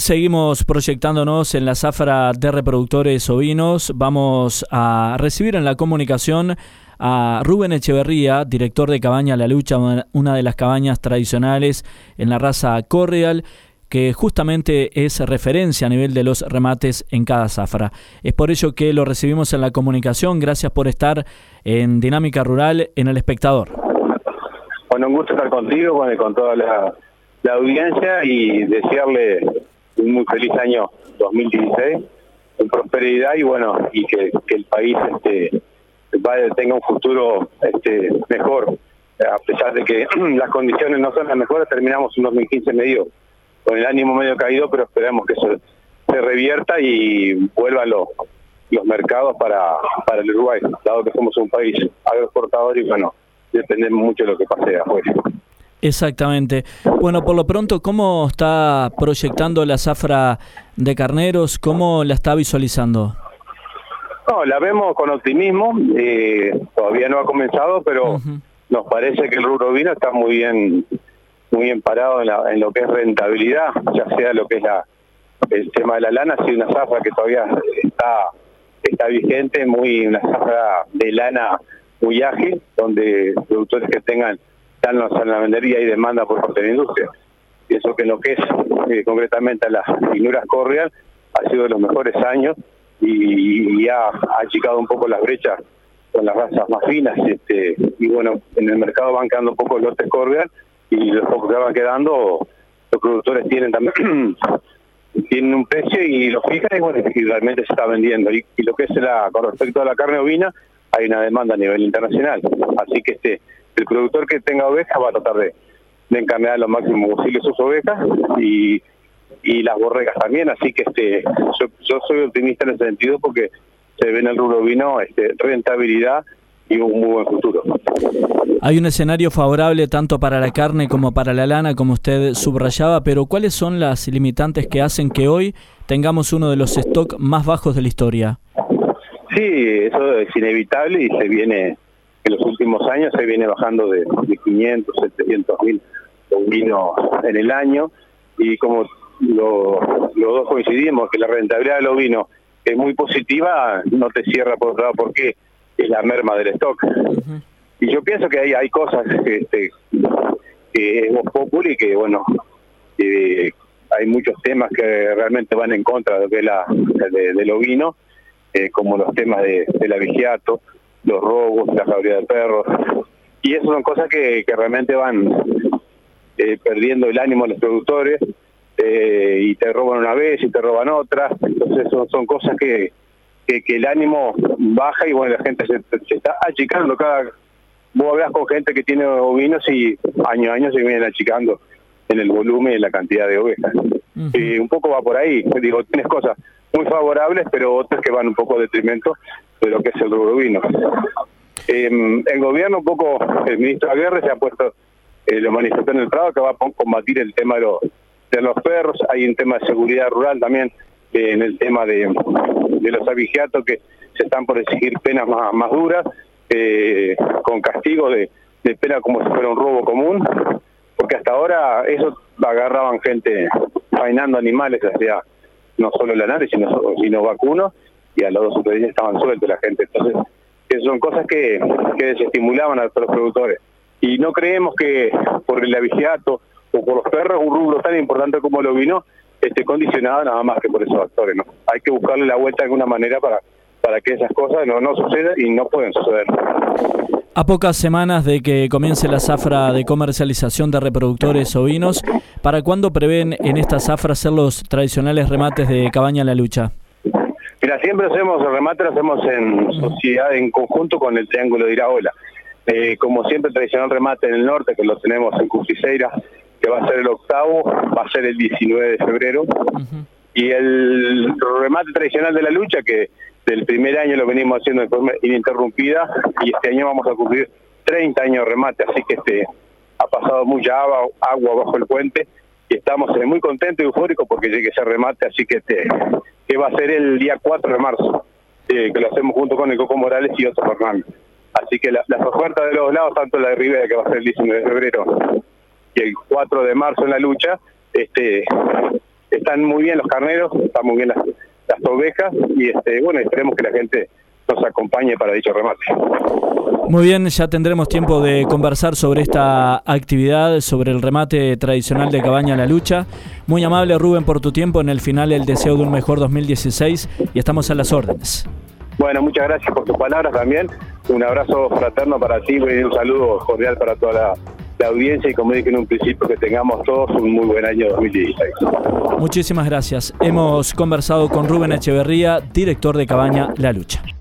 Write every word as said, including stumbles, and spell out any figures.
seguimos proyectándonos en la zafra de reproductores ovinos. Vamos a recibir en la comunicación a Rubén Echeverría, director de Cabaña La Lucha, una de las cabañas tradicionales en la raza Corrial, que justamente es referencia a nivel de los remates en cada zafra. Es por ello que lo recibimos en la comunicación. Gracias por estar en Dinámica Rural en El Espectador. Bueno, un gusto estar contigo, con, con toda la, la audiencia, y desearle un muy feliz año dos mil dieciséis, con prosperidad y bueno, y que, que el país este, vaya, tenga un futuro este, mejor. A pesar de que las condiciones no son las mejores, terminamos un dos mil quince medio con el ánimo medio caído, pero esperamos que eso se revierta y vuelvan los, los mercados para, para el Uruguay, dado que somos un país agroexportador y bueno, dependemos mucho de lo que pase afuera. Exactamente. Bueno, por lo pronto, ¿cómo está proyectando la zafra de carneros? ¿Cómo la está visualizando? No, la vemos con optimismo, eh, todavía no ha comenzado, pero uh-huh. nos parece que el rubro ovino está muy bien muy bien parado en, la, en lo que es rentabilidad, ya sea lo que es la, el tema de la lana, ha sido una zafra que todavía está, está vigente, muy una zafra de lana muy ágil, donde productores que tengan están en la vendería y demanda por parte de la industria. Pienso que en lo que es eh, concretamente a las figuras Corrial ha sido de los mejores años y, y ha, ha achicado un poco las brechas con las razas más finas, este, y bueno, en el mercado van quedando un poco lotes Corrial, y los pocos que van quedando, los productores tienen también tienen un precio y lo fijan y bueno, y realmente se está vendiendo. Y, y lo que es la, con respecto a la carne ovina, hay una demanda a nivel internacional. Así que este el productor que tenga ovejas va a tratar de, de encarnar lo máximo posible sus ovejas y, y las borregas también. Así que este yo, yo soy optimista en ese sentido porque se ve en el rubro ovino este, rentabilidad y un muy buen futuro. Hay un escenario favorable tanto para la carne como para la lana, como usted subrayaba, pero ¿cuáles son las limitantes que hacen que hoy tengamos uno de los stocks más bajos de la historia? Sí, eso es inevitable y se viene, en los últimos años se viene bajando de, de quinientos, setecientos mil ovinos en el año, y como lo, los dos coincidimos que la rentabilidad del ovino es muy positiva, no te cierra por otro lado porque es la merma del stock. Uh-huh. Y yo pienso que hay, hay cosas que, este, que es voz populi y que, bueno, eh, hay muchos temas que realmente van en contra de lo que es la, de, del ovino, eh, como los temas de, del abigeato, los robos, la jauría de perros, y eso son cosas que, que realmente van eh, perdiendo el ánimo de los productores, eh, y te roban una vez y te roban otra, entonces son, son cosas que Que, que el ánimo baja y bueno, la gente se, se está achicando. Cada vos hablas con gente que tiene ovinos y año a año se vienen achicando en el volumen y en la cantidad de ovejas. Uh-huh. Y un poco va por ahí. Digo, tienes cosas muy favorables, pero otras que van un poco a detrimento de lo que es el rubro ovino. Eh, el gobierno, un poco, el ministro Aguirre se ha puesto, eh, lo manifestó en el Prado, que va a combatir el tema de los, de los perros. Hay un tema de seguridad rural también, eh, en el tema de de los abigeatos, que se están por exigir penas más, más duras, eh, con castigo de, de pena como si fuera un robo común, porque hasta ahora eso agarraban gente faenando animales, o sea, no solo lanares, sino, sino vacunos, y a los dos o tres días estaban sueltos la gente. Entonces, esas son cosas que, que desestimulaban a los productores. Y no creemos que por el abigeato o por los perros, un rubro tan importante como el ovino esté condicionado nada más que por esos factores, ¿no? Hay que buscarle la vuelta de alguna manera para, para que esas cosas no, no sucedan y no pueden suceder. A pocas semanas de que comience la zafra de comercialización de reproductores ovinos, ¿para cuándo prevén en esta zafra hacer los tradicionales remates de Cabaña La Lucha? Mira, siempre hacemos el remate, lo hacemos en sociedad, en conjunto con el Triángulo de Iraola. Eh, como siempre, tradicional remate en el norte, que lo tenemos en Cusiceira, que va a ser el octavo, va a ser el diecinueve de febrero, uh-huh. Y el remate tradicional de La Lucha, que del primer año lo venimos haciendo de forma ininterrumpida, y este año vamos a cumplir treinta años de remate, así que este ha pasado mucha agua, agua bajo el puente, y estamos eh, muy contentos y eufóricos porque llegue ese remate, así que este que va a ser el día cuatro de marzo, eh, que lo hacemos junto con el Coco Morales y Otto Fernández. Así que la, las ofertas de los lados, tanto la de Rivera, que va a ser el diecinueve de febrero, y el cuatro de marzo en La Lucha, este están muy bien los carneros, están muy bien las, las ovejas, y este, bueno, esperemos que la gente nos acompañe para dicho remate. Muy bien, ya tendremos tiempo de conversar sobre esta actividad, sobre el remate tradicional de Cabaña La Lucha. Muy amable, Rubén, por tu tiempo. En el final, el deseo de un mejor dos mil dieciséis y estamos a las órdenes. Bueno, muchas gracias por tus palabras también. Un abrazo fraterno para ti y un saludo cordial para toda la, la audiencia, y como dije en un principio, que tengamos todos un muy buen año dos mil dieciséis. Muchísimas gracias. Hemos conversado con Rubén Echeverría, director de Cabaña La Lucha.